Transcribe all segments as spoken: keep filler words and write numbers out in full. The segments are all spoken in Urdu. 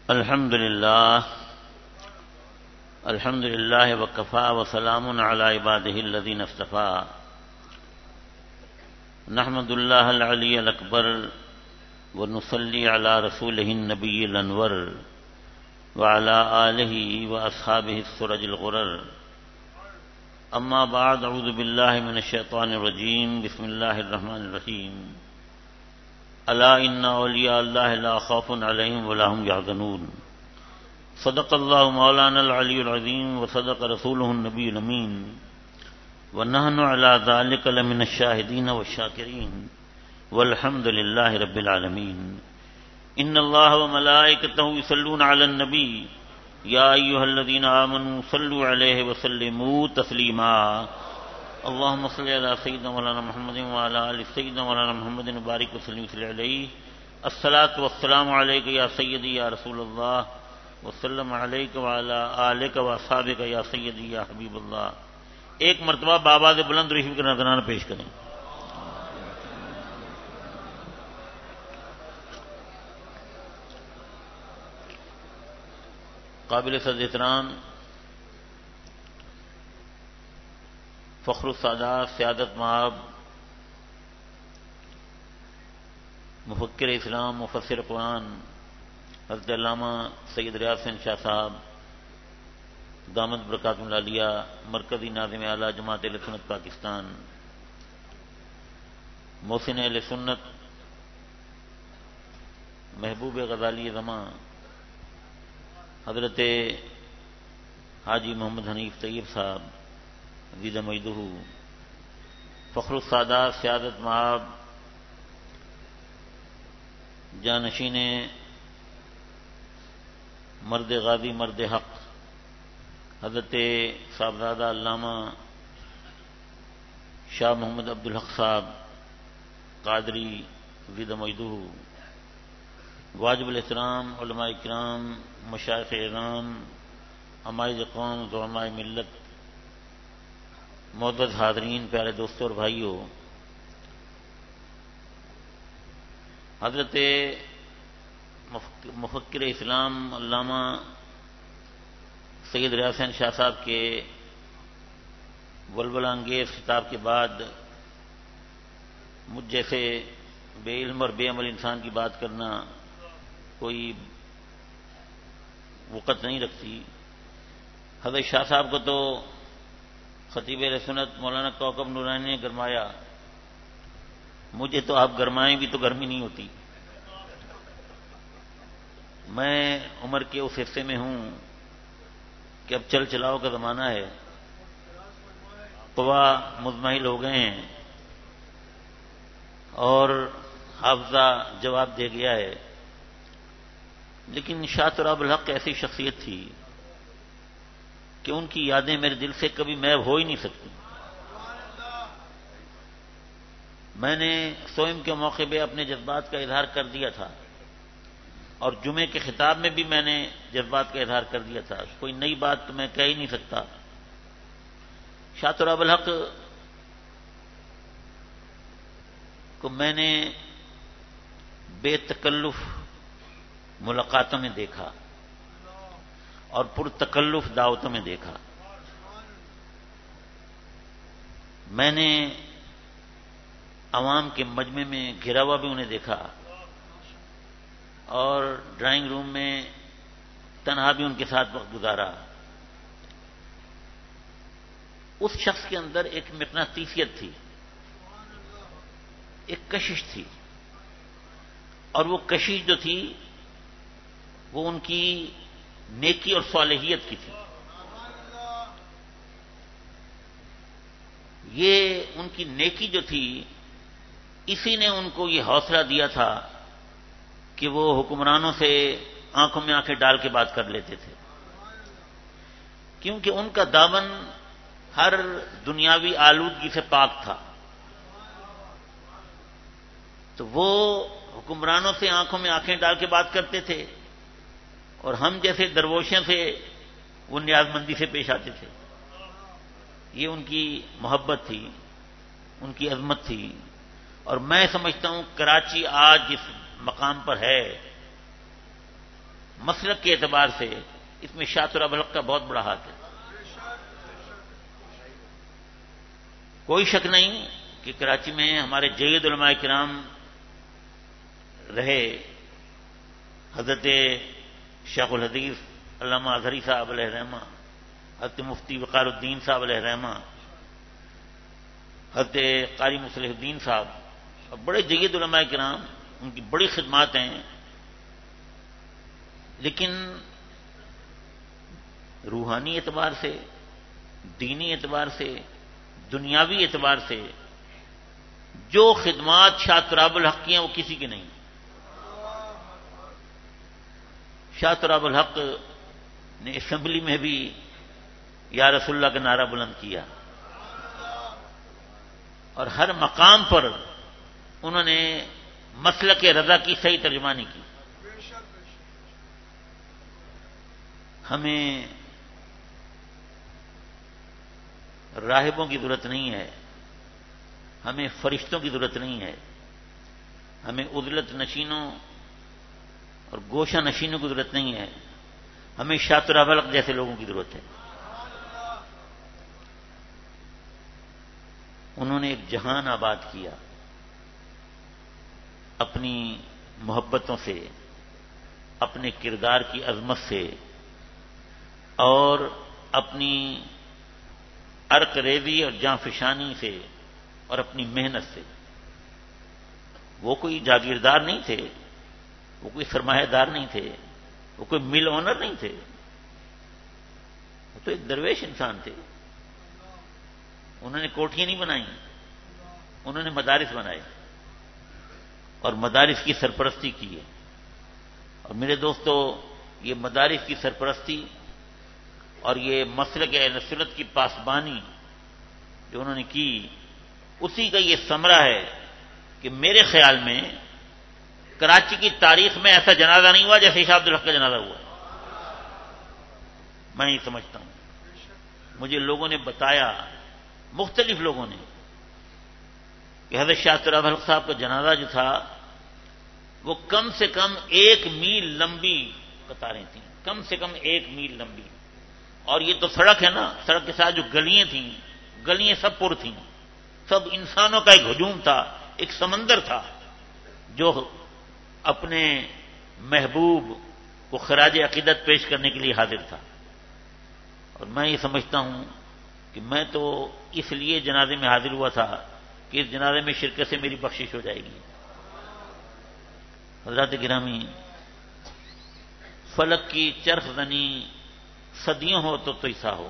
الحمد للہ الحمد للہ وکفى وسلام علی عباده الذین اصطفى نحمد اللہ العلی الاکبر ونصلی علی رسولہ النبی الانور وعلى آلہ واصحابہ السرج الغرر اما بعد اعوذ باللہ من الشیطان الرجیم بسم اللہ الرحمن الرحیم الا ان اولیاء اللہ لا خوف علیہم ولا هم يحزنون صدق اللہ مولانا العلی العظیم وصدق رسولہ النبی الامین ونحن علی ذلک لمن الشاہدین والشاکرین والحمد للہ رب العالمین ان اللہ وملائکتہ یصلون علی النبی یا ایھا الذین آمنوا صلوا علیہ وسلموا تسلیما اللهم صل على سيدنا مولانا محمد وعلى آل سيدنا مولانا محمد وبارك وسلم عليه الصلاة والسلام عليك يا سيدي يا رسول الله وسلم عليك وعلى آلك وأصحابك يا سيدي يا حبيب الله. ایک مرتبہ بآواز بلند رشید کا نذرانہ پیش کریں. قابل صد احترام فخر السادات سعادت مآب مفکر اسلام مفسر قرآن حضرت علامہ سید ریاض حسین شاہ صاحب دامت برکاتہ العالیہ مرکزی ناظم اعلیٰ جماعت اہل سنت پاکستان محسن اہل سنت محبوب غزالی زماں حضرت حاجی محمد حنیف طیب صاحب عزیز مجدہ فخر السادات سعادت مآب جانشین مرد غازی مرد حق حضرت صاحبزادہ علامہ شاہ محمد عبدالحق صاحب قادری عزیز مجدہ واجب الاحترام علماء کرام مشائخ اعظام عمائد قوم زعماء ملت معزز حاضرین پیارے دوستوں اور بھائیوں، حضرت مفکر اسلام علامہ سید ریاض حسین شاہ صاحب کے ولولہ انگیز خطاب کے بعد مجھ جیسے بے علم اور بے عمل انسان کی بات کرنا کوئی وقت نہیں رکھتی. حضرت شاہ صاحب کو تو خطیب اہل سنت مولانا کوکب نورانی نے گرمایا، مجھے تو آپ گرمائیں بھی تو گرمی نہیں ہوتی. میں عمر کے اس حصے میں ہوں کہ اب چل چلاؤ کا زمانہ ہے، قوا مزمحل ہو گئے ہیں اور حافظہ جواب دے گیا ہے. لیکن شاہ تراب الحق ایسی شخصیت تھی کہ ان کی یادیں میرے دل سے کبھی محو ہو ہی نہیں سکتی. میں نے سوئم کے موقع پہ اپنے جذبات کا اظہار کر دیا تھا اور جمعے کے خطاب میں بھی میں نے جذبات کا اظہار کر دیا تھا. کوئی نئی بات تو میں کہہ ہی نہیں سکتا. شاہ تراب الحق کو میں نے بے تکلف ملاقاتوں میں دیکھا اور پرتکلف دعوتوں میں دیکھا. میں نے عوام کے مجمع میں گھرا ہوا بھی انہیں دیکھا اور ڈرائنگ روم میں تنہا بھی ان کے ساتھ وقت گزارا. اس شخص کے اندر ایک مقناطیسیت تھی، ایک کشش تھی، اور وہ کشش جو تھی وہ ان کی نیکی اور صالحیت کی تھی. یہ ان کی نیکی جو تھی اسی نے ان کو یہ حوصلہ دیا تھا کہ وہ حکمرانوں سے آنکھوں میں آنکھیں ڈال کے بات کر لیتے تھے، کیونکہ ان کا دامن ہر دنیاوی آلودگی سے پاک تھا. تو وہ حکمرانوں سے آنکھوں میں آنکھیں ڈال کے بات کرتے تھے اور ہم جیسے درویشوں سے وہ نیاز مندی سے پیش آتے تھے. یہ ان کی محبت تھی، ان کی عظمت تھی. اور میں سمجھتا ہوں کراچی آج جس مقام پر ہے مسلک کے اعتبار سے اس میں شاہ تراب الحق کا بہت بڑا ہاتھ ہے. کوئی شک نہیں کہ کراچی میں ہمارے جید علماء کرام رہے. حضرت شیخ الحدیث علامہ اظہری صاحب علیہ رحمہ، حضرت مفتی وقار الدین صاحب علیہ رحمہ، حضرت قاری مصلح الدین صاحب، بڑے جید علماء کرام، ان کی بڑی خدمات ہیں. لیکن روحانی اعتبار سے، دینی اعتبار سے، دنیاوی اعتبار سے جو خدمات شاہ تراب الحق کی ہیں وہ کسی کی نہیں. شاہ تراب الحق نے اسمبلی میں بھی یا رسول اللہ کا نعرہ بلند کیا، اور ہر مقام پر انہوں نے مسلک رضا کی صحیح ترجمانی کی. ہمیں راہبوں کی ضرورت نہیں ہے، ہمیں فرشتوں کی ضرورت نہیں ہے، ہمیں عزلت نشینوں اور گوشہ نشینوں کی ضرورت نہیں ہے، ہمیں شاہ تراب الحق جیسے لوگوں کی ضرورت ہے. انہوں نے ایک جہان آباد کیا اپنی محبتوں سے، اپنے کردار کی عظمت سے، اور اپنی عرق ریزی اور جاں فشانی سے، اور اپنی محنت سے. وہ کوئی جاگیردار نہیں تھے، وہ کوئی سرمایہ دار نہیں تھے، وہ کوئی مل اونر نہیں تھے، وہ تو ایک درویش انسان تھے. انہوں نے کوٹھیاں نہیں بنائیں، انہوں نے مدارس بنائے اور مدارس کی سرپرستی کی ہے. اور میرے دوستو، یہ مدارس کی سرپرستی اور یہ مسلک اہل سنت کی پاسبانی جو انہوں نے کی، اسی کا یہ ثمرہ ہے کہ میرے خیال میں کراچی کی تاریخ میں ایسا جنازہ نہیں ہوا جیسے شاہ عبد الحق کا جنازہ ہوا. میں یہ سمجھتا ہوں. مجھے لوگوں نے بتایا، مختلف لوگوں نے، کہ حضرت شاہ تراب الحق صاحب کا جنازہ جو تھا وہ کم سے کم ایک میل لمبی قطاریں تھیں، کم سے کم ایک میل لمبی. اور یہ تو سڑک ہے نا، سڑک کے ساتھ جو گلیاں تھیں، گلیاں سب پر تھیں، سب انسانوں کا ایک ہجوم تھا، ایک سمندر تھا جو اپنے محبوب کو خراج عقیدت پیش کرنے کے لیے حاضر تھا. اور میں یہ سمجھتا ہوں کہ میں تو اس لیے جنازے میں حاضر ہوا تھا کہ اس جنازے میں شرکت سے میری بخشش ہو جائے گی. حضرات گرامی، فلک کی چرخ زنی صدیوں ہو تو تیسا ہو.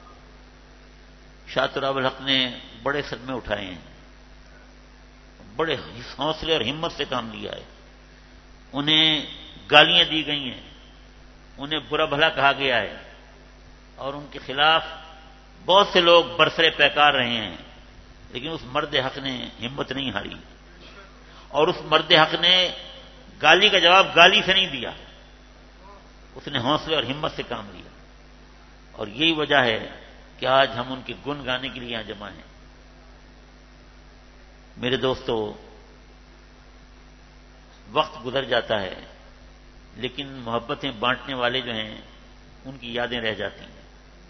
شاہ تراب الحق نے بڑے صدمے اٹھائے ہیں، بڑے حوصلے اور ہمت سے کام لیا ہے. انہیں گالیاں دی گئی ہیں، انہیں برا بھلا کہا گیا ہے، اور ان کے خلاف بہت سے لوگ برسرے پیکار رہے ہیں، لیکن اس مرد حق نے ہمت نہیں ہاری، اور اس مرد حق نے گالی کا جواب گالی سے نہیں دیا، اس نے حوصلے اور ہمت سے کام لیا. اور یہی وجہ ہے کہ آج ہم ان کے گن گانے کے لیے یہاں جمع ہیں. میرے دوستو، وقت گزر جاتا ہے لیکن محبتیں بانٹنے والے جو ہیں ان کی یادیں رہ جاتی ہیں.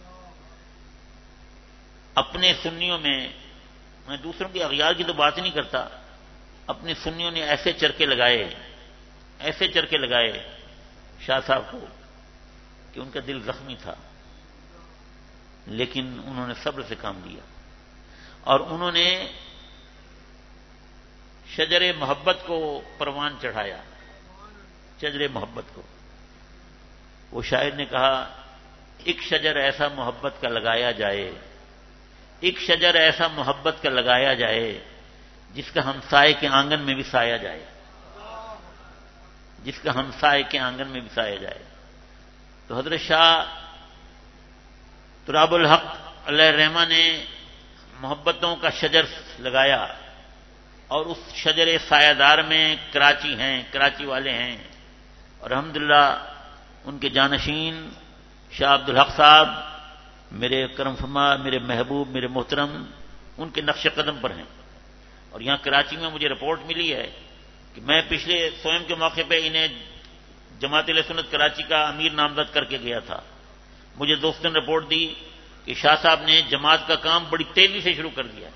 اپنے سنیوں میں، میں دوسروں کی اغیار کی تو بات نہیں کرتا، اپنے سنیوں نے ایسے چرکے لگائے، ایسے چرکے لگائے شاہ صاحب کو کہ ان کا دل زخمی تھا، لیکن انہوں نے صبر سے کام لیا، اور انہوں نے شجر محبت کو پروان چڑھایا. شجر محبت کو، وہ شاعر نے کہا، ایک شجر ایسا محبت کا لگایا جائے، ایک شجر ایسا محبت کا لگایا جائے جس کا ہمسائے کے آنگن میں بھی سایہ جائے، جس کا ہمسائے کے آنگن میں بھی سایہ جائے. تو حضرت شاہ تراب الحق علیہ الرحمہ نے محبتوں کا شجر لگایا، اور اس شجر سایہ دار میں کراچی ہیں، کراچی والے ہیں. اور الحمدللہ ان کے جانشین شاہ عبد الحق صاحب میرے کرم فرما، میرے محبوب، میرے محترم، ان کے نقش قدم پر ہیں. اور یہاں کراچی میں مجھے رپورٹ ملی ہے کہ میں پچھلے سوئم کے موقع پہ انہیں جماعت اہل سنت کراچی کا امیر نامزد کر کے گیا تھا. مجھے دوستوں نے رپورٹ دی کہ شاہ صاحب نے جماعت کا کام بڑی تیزی سے شروع کر دیا ہے,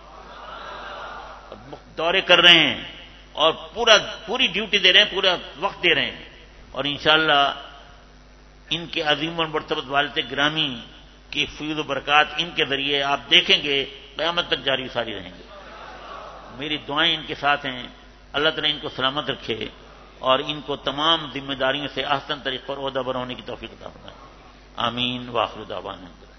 دورے کر رہے ہیں اور پورا پوری ڈیوٹی دے رہے ہیں, پورا وقت دے رہے ہیں, اور انشاءاللہ ان کے عظیم و مرتبت والد گرامی کی فیض و برکات ان کے ذریعے آپ دیکھیں گے قیامت تک جاری ساری رہیں گے. میری دعائیں ان کے ساتھ ہیں, اللہ تعالیٰ ان کو سلامت رکھے اور ان کو تمام ذمہ داریوں سے احسن طریقے پر عہدہ بر ہونے کی توفیق عطا فرمائے. آمین. وآخر دعوانا